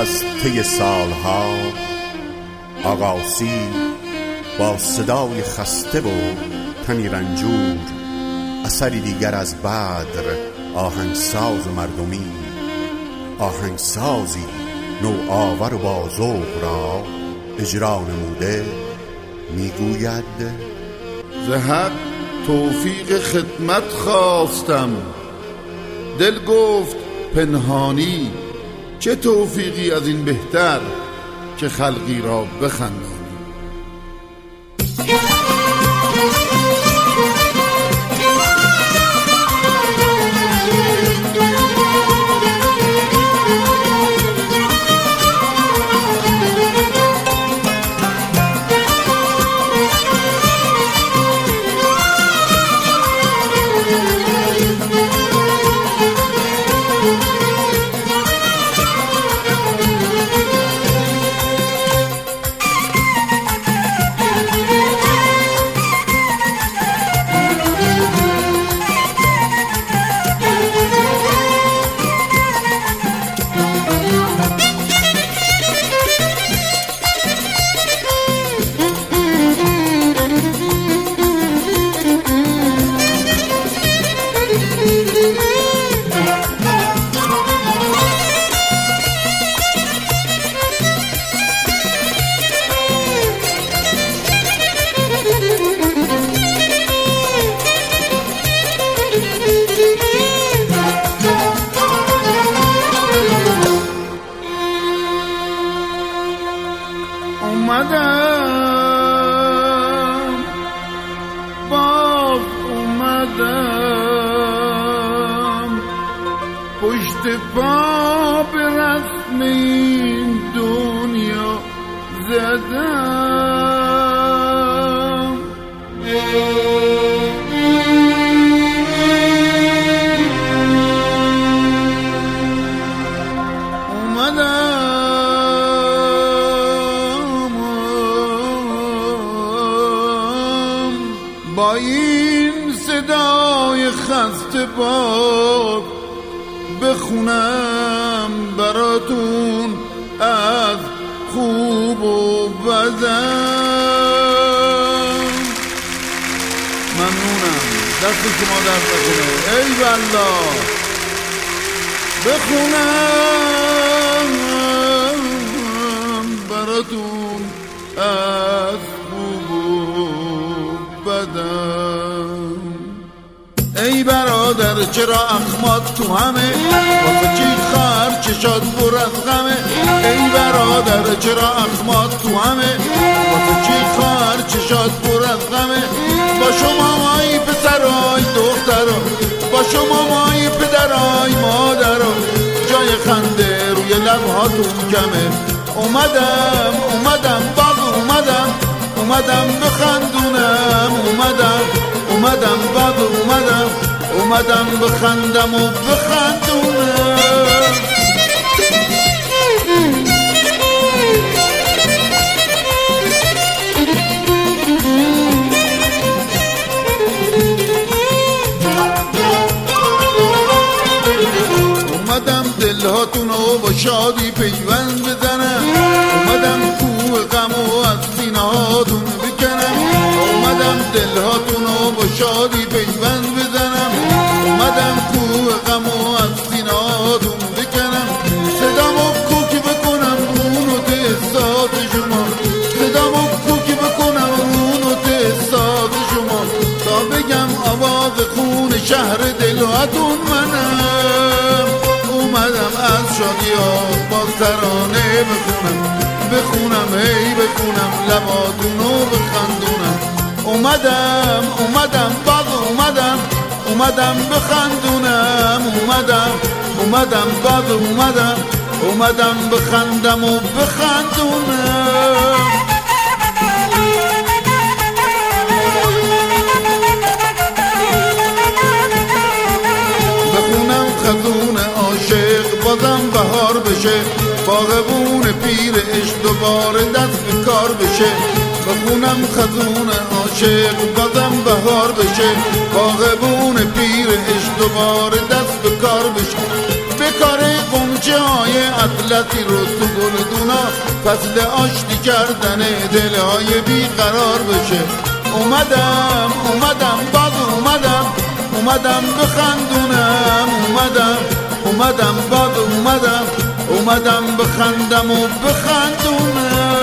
از طی سالها آغاسی با صدای خسته و تنی رنجور اثری دیگر از بدر آهنگساز مردمی، آهنگسازی نوآور و با ذوق را اجرا نموده میگوید: ز حق توفیق خدمت خواستم، دل گفت پنهانی چه توفیقی از این بهتر که خلقی را بخندانی. اومدم پشت پا به رسم این دنیا زدم. با این صدای خسته باد بخونم براتون از خوب و بدم. ممنونم، دست شما درد نکنه. ای والله بخونم براتون از خوب و بدم. ای برادر چرا اخمات تو همه، واسه چی خر چشات پر از غمه. ای برادر چرا اخمات تو همه، واسه چی خر چشات پر از غمه. با شما مایی پسرای دخترا، با شما مایی پدرای مادرا، جای خنده روی لبهاتون کمه. اومدم باز اومدم بخندونم، اومدم بعد اومدم بخندم و بخندونم. اومدم دلهاتون رو با شادی پیوند بزنم، اومدم کوه غم و از سینه هاتون بکنم. اومدم دلهاتون رو با شادی پیوند بزنم، اومدم کوه غم و از سینه هاتون بکنم. صدامو کوکی بکنم اونو تحسات شما، صدامو کوکی بکنم اونو تحسات شما، تا بگم آواز خون شهر دلهاتون منم. اومدم از شادی ها با ترانه بخونم هی بخونم لباتونو بخندونم. اومدم باز اومدم بخندونم، اومدم باز اومدم بخندم و بخندونم. بخونم خزون عاشق بازم بهار بشه، باغبون پیر عشق دوباره دست به کار بشه. بخونم خزون عاشق بازم بهار بشه، باغبون پیر عشق دوباره دست به کار بشه. به کار قنچه های اطلسی رو تو گلدونا فصل آشتی کردن دلهای بیقرار بشه. اومدم باز اومدم بخندونم، اومدم باز اومدم بخندم و بخندونم.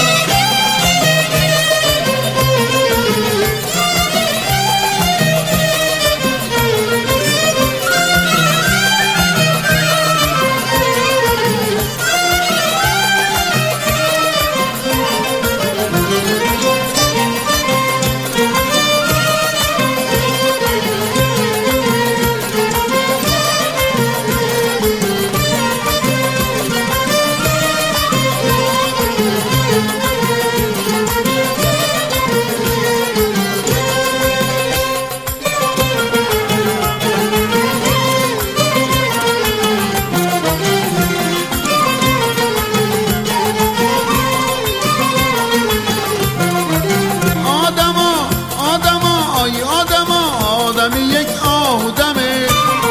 آدمی یک آهودمه،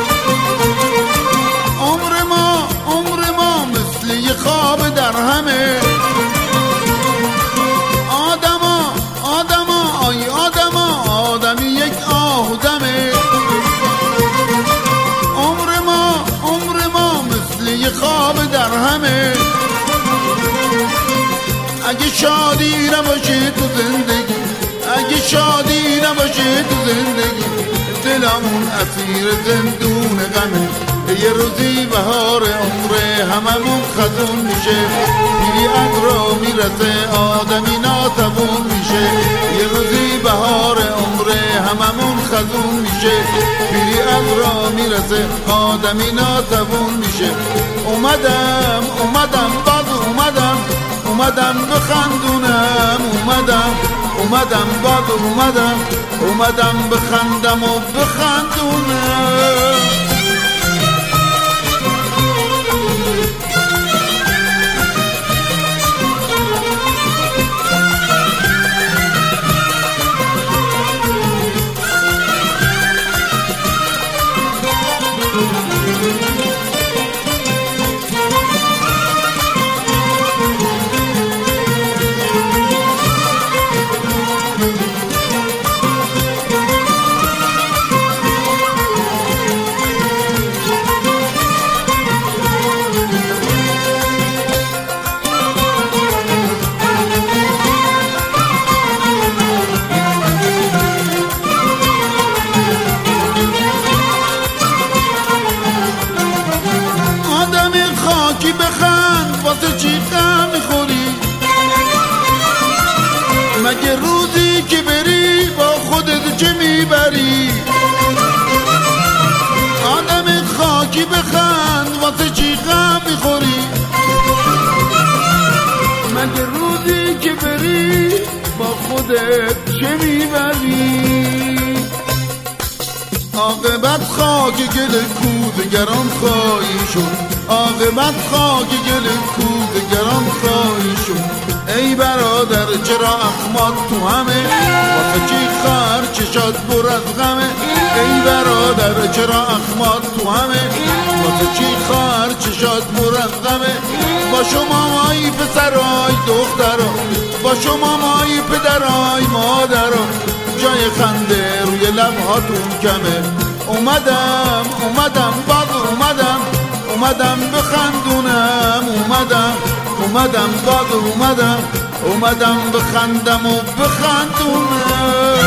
عمر ما مثل یه خواب در همه. آدمی یک آهودمه، عمر ما مثل یه خواب در همه. اگه شادی نباشه تو زندگی، اگه شادی نباشه تو زندگی، دلمون اسیر زندون غمه. یه روزی بهار عمره هممون خزون میشه، پیری عقرا میرسه آدمی ناتوون میشه. یه روزی بهار عمره هممون خزون میشه، پیری عقرا میرسه آدمی ناتوون میشه. اومدم باز اومدم بخندونم، اومدم باز اومدم بخندم و بخندونم. خاکی بخند واسه چی غم میخوری؟ مگه روزی که بری با خودت چه میبری؟ آدم خاکی بخند واسه چی غم میخوری؟ مگه روزی که بری با خودت چه میبری؟ عاقبت خاک گل کودگران خواهی شد، عاقبت خاک گل کودگران خواهی شد. ای برادر چرا اخمات تو همه، واسه چی خر چشات پر از غمه؟ ای برادر چرا اخمات تو همه، واسه چی خر چشات پر از غمه؟ با شما مایی پسرای دخترا، با شما مایی پدرای مادرا، جای خنده روی لبهاتون کمه. اومدم باز اومدم بخندونم، اومدم باز اومدم بخندم و بخندونم.